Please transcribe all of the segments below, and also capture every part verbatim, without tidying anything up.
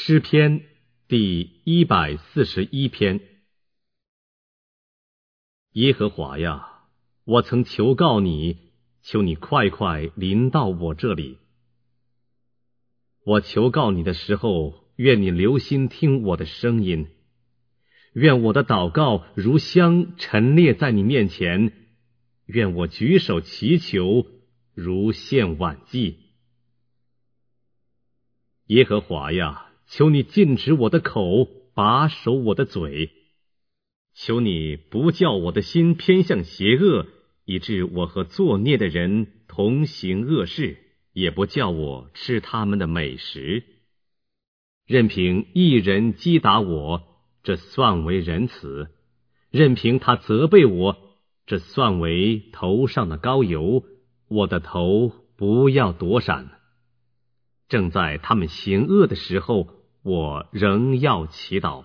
诗篇第一百四十一篇。耶和华呀，我曾求告你，求你快快临到我这里。我求告你的时候，愿你留心听我的声音，愿我的祷告如香陈列在你面前，愿我举手祈求如献晚祭。耶和华呀，求你禁止我的口，把守我的嘴，求你不叫我的心偏向邪恶，以致我和作孽的人同行恶事，也不叫我吃他们的美食。任凭一人击打我，这算为仁慈；任凭他责备我，这算为头上的膏油，我的头不要躲闪。正在他们行恶的时候，我仍要祈祷。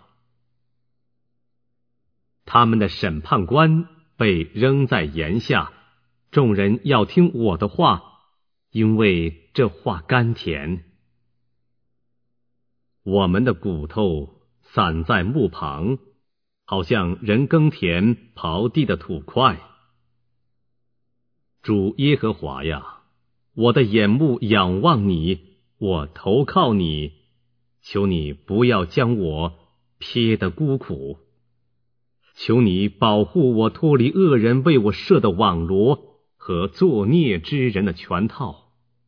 他们的审判官被扔在檐下，众人要听我的话，因为这话甘甜。我们的骨头散在木旁，好像人耕田刨地的土块。主耶和华呀，我的眼目仰望你，我投靠你，求你不要将我撇得孤苦，求你保护我脱离恶人为我设的网罗和作孽之人的圈套。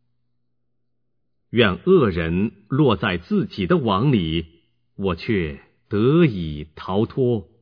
愿恶人落在自己的网里，我却得以逃脱。